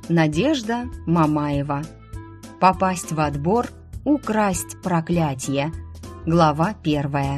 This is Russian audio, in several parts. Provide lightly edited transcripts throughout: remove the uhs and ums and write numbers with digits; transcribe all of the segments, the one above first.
Надежда Мамаева. Попасть в отбор, украсть проклятие. Глава 1.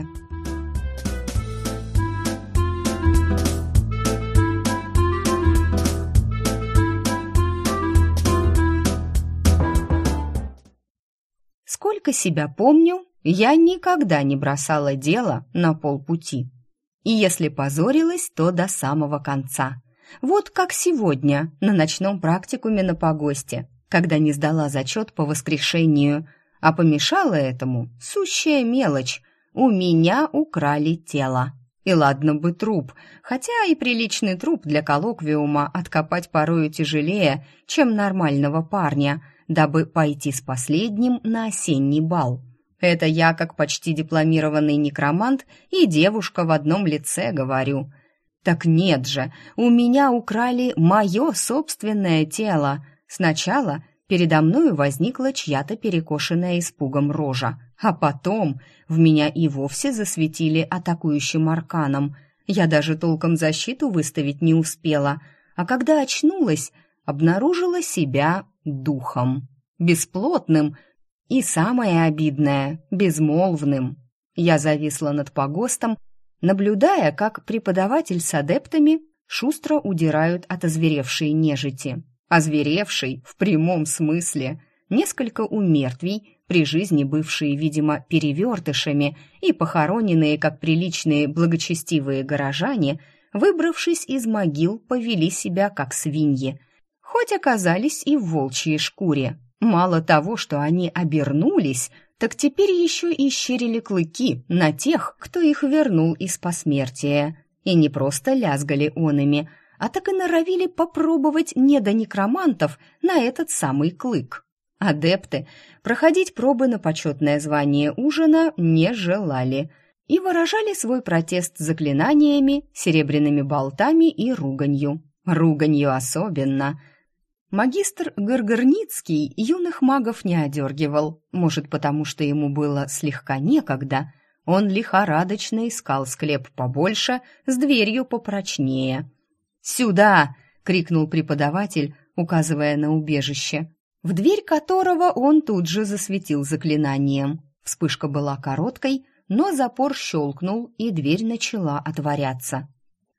Сколько себя помню, я никогда не бросала дело на полпути. И если позорилась, то до самого конца. Вот как сегодня на ночном практикуме на погосте, когда не сдала зачет по воскрешению, а помешала этому сущая мелочь. У меня украли тело. И ладно бы труп, хотя и приличный труп для коллоквиума откопать порою тяжелее, чем нормального парня, дабы пойти с последним на осенний бал. Это я, как почти дипломированный некромант и девушка в одном лице, говорю. Так нет же, у меня украли мое собственное тело. Сначала передо мною возникла чья-то перекошенная испугом рожа, а потом в меня и вовсе засветили атакующим арканом. Я даже толком защиту выставить не успела, а когда очнулась, обнаружила себя духом. Бесплотным и, самое обидное, безмолвным. Я зависла над погостом, наблюдая, как преподаватель с адептами шустро удирают от озверевшей нежити. Озверевшей в прямом смысле. Несколько умертвий, при жизни бывшие, видимо, перевертышами и похороненные, как приличные благочестивые горожане, выбравшись из могил, повели себя как свиньи. Хоть оказались и в волчьей шкуре. Мало того, что они обернулись, так теперь еще и щерили клыки на тех, кто их вернул из посмертия. И не просто лязгали онами, а так и норовили попробовать недонекромантов на этот самый клык. Адепты проходить пробы на почетное звание ужина не желали и выражали свой протест заклинаниями, серебряными болтами и руганью. Руганью особенно. Магистр Горгорницкий юных магов не одергивал, может, потому что ему было слегка некогда. Он лихорадочно искал склеп побольше, с дверью попрочнее. «Сюда!» — крикнул преподаватель, указывая на убежище, в дверь которого он тут же засветил заклинанием. Вспышка была короткой, но запор щелкнул, и дверь начала отворяться.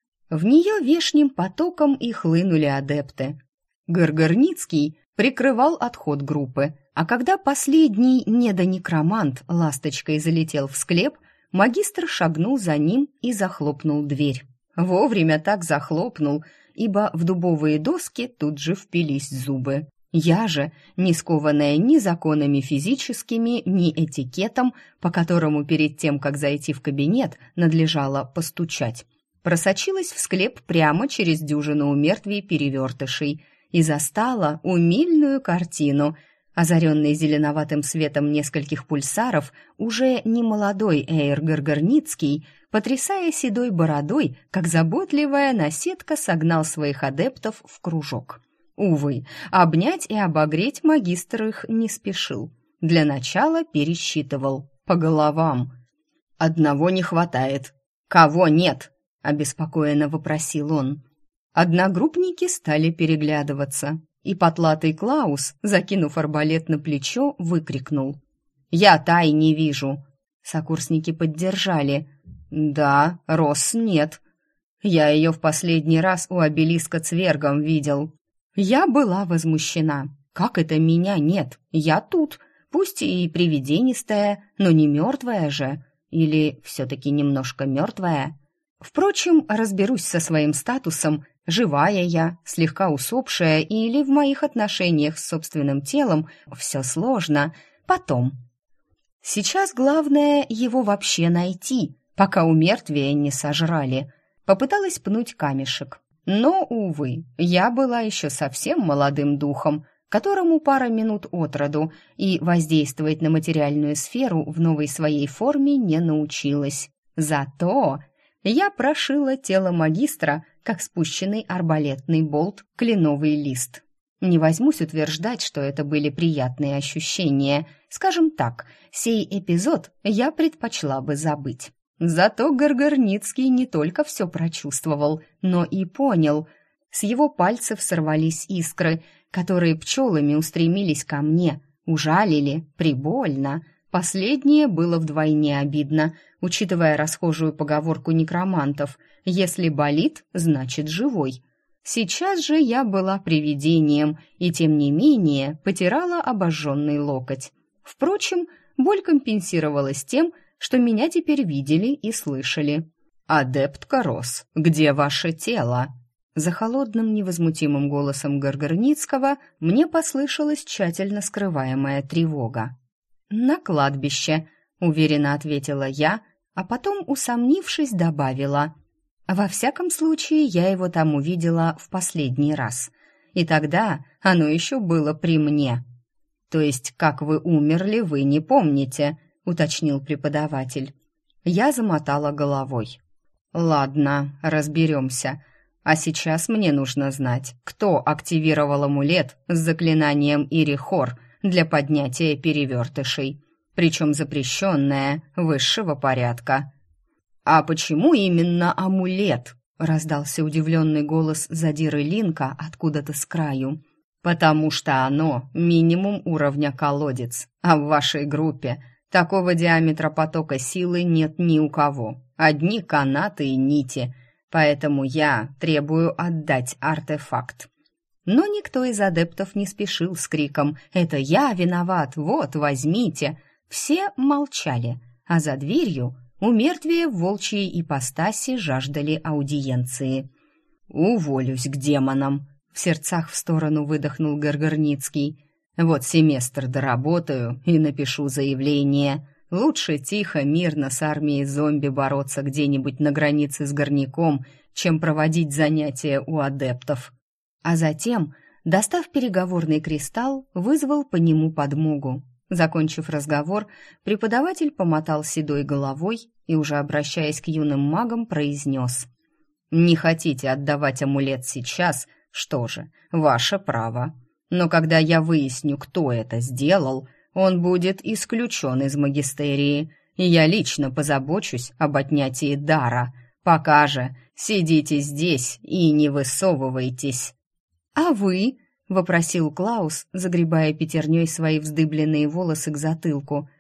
В нее вешним потоком и хлынули адепты. Горгорницкий прикрывал отход группы, а когда последний недонекромант ласточкой залетел в склеп, магистр шагнул за ним и захлопнул дверь. Вовремя так захлопнул, ибо в дубовые доски тут же впились зубы. Я же, не скованная ни законами физическими, ни этикетом, по которому перед тем, как зайти в кабинет, надлежало постучать, просочилась в склеп прямо через дюжину умертвий перевертышей и застала умильную картину. Озаренный зеленоватым светом нескольких пульсаров, уже не молодой Эйр Горгорницкий, потрясая седой бородой, как заботливая наседка, согнал своих адептов в кружок. Увы, обнять и обогреть магистр их не спешил. Для начала пересчитывал по головам. «Одного не хватает». «Кого нет?» — обеспокоенно вопросил он. Одногруппники стали переглядываться, и потлатый Клаус, закинув арбалет на плечо, выкрикнул: «Я Тай не вижу!» Сокурсники поддержали. «Да, Росс нет. Я ее в последний раз у обелиска цвергом видел». Я была возмущена. «Как это меня нет? Я тут, пусть и привиденистая, но не мертвая же. Или все-таки немножко мертвая?» Впрочем, разберусь со своим статусом, живая я, слегка усопшая или в моих отношениях с собственным телом, все сложно, потом. Сейчас главное его вообще найти, пока у мертвия не сожрали. Попыталась пнуть камешек, но, увы, я была еще совсем молодым духом, которому пара минут от роду, и воздействовать на материальную сферу в новой своей форме не научилась. Зато я прошила тело магистра, как спущенный арбалетный болт, кленовый лист. Не возьмусь утверждать, что это были приятные ощущения. Скажем так, сей эпизод я предпочла бы забыть. Зато Горгорницкий не только все прочувствовал, но и понял. С его пальцев сорвались искры, которые пчелами устремились ко мне, ужалили, прибольно. Последнее было вдвойне обидно, учитывая расхожую поговорку некромантов: «Если болит, значит живой». Сейчас же я была привидением и, тем не менее, потирала обожженный локоть. Впрочем, боль компенсировалась тем, что меня теперь видели и слышали. «Адепт Карос, где ваше тело?» За холодным невозмутимым голосом Горгорницкого мне послышалась тщательно скрываемая тревога. «На кладбище», — уверенно ответила я, а потом, усомнившись, добавила: «Во всяком случае, я его там увидела в последний раз. И тогда оно еще было при мне». «То есть, как вы умерли, вы не помните», — уточнил преподаватель. Я замотала головой. «Ладно, разберемся. А сейчас мне нужно знать, кто активировал амулет с заклинанием Ирихор для поднятия перевертышей, причем запрещенное, высшего порядка». «А почему именно амулет?» — раздался удивленный голос задиры Линка откуда-то с краю. «Потому что оно минимум уровня колодец, а в вашей группе такого диаметра потока силы нет ни у кого. Одни канаты и нити, поэтому я требую отдать артефакт». Но никто из адептов не спешил с криком «Это я виноват, вот, возьмите!». Все молчали, а за дверью у мертвия в волчьей ипостаси жаждали аудиенции. «Уволюсь к демонам!» — в сердцах в сторону выдохнул Горгорницкий. «Вот семестр доработаю и напишу заявление. Лучше тихо, мирно с армией зомби бороться где-нибудь на границе с горняком, чем проводить занятия у адептов». А затем, достав переговорный кристалл, вызвал по нему подмогу. Закончив разговор, преподаватель помотал седой головой и, уже обращаясь к юным магам, произнес: «Не хотите отдавать амулет сейчас? Что же, ваше право. Но когда я выясню, кто это сделал, он будет исключен из магистерии, и я лично позабочусь об отнятии дара. Пока же сидите здесь и не высовывайтесь». «А вы?» — вопросил Клаус, загребая пятерней свои вздыбленные волосы к затылку.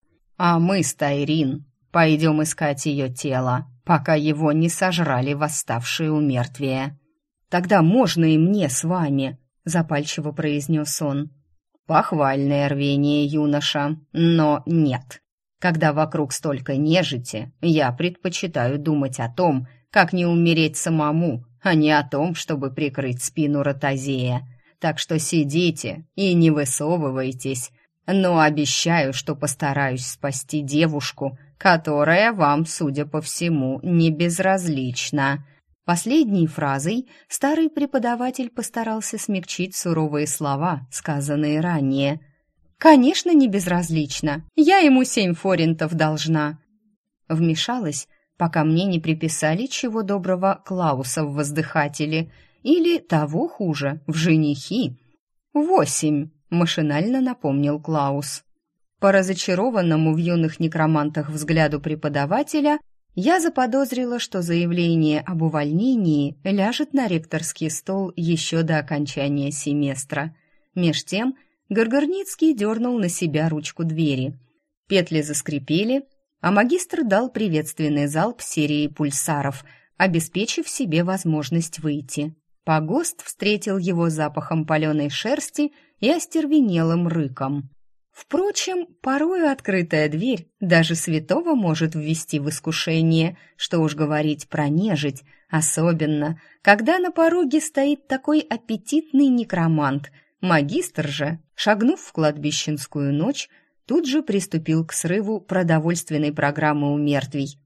«А мы с Тайрин пойдем искать ее тело, пока его не сожрали восставшие у мертвия». «Тогда можно и мне с вами», — запальчиво произнес он. «Похвальное рвение, юноша, но нет. Когда вокруг столько нежити, я предпочитаю думать о том, как не умереть самому, а не о том, чтобы прикрыть спину Ротозея. Так что сидите и не высовывайтесь, но обещаю, что постараюсь спасти девушку, которая вам, судя по всему, не безразлична». Последней фразой старый преподаватель постарался смягчить суровые слова, сказанные ранее. «Конечно, не безразлична. Я ему 7 форинтов должна». Вмешалась, пока мне не приписали чего доброго Клауса в воздыхатели или, того хуже, в женихи. 8, машинально напомнил Клаус. По разочарованному в юных некромантах взгляду преподавателя я заподозрила, что заявление об увольнении ляжет на ректорский стол еще до окончания семестра. Меж тем Горгорницкий дернул на себя ручку двери. Петли заскрипели, а магистр дал приветственный залп серии пульсаров, обеспечив себе возможность выйти. Погост встретил его запахом паленой шерсти и остервенелым рыком. Впрочем, порою открытая дверь даже святого может ввести в искушение, что уж говорить про нежить, особенно, когда на пороге стоит такой аппетитный некромант. Магистр же, шагнув в кладбищенскую ночь, тут же приступил к срыву продовольственной программы у мертвей,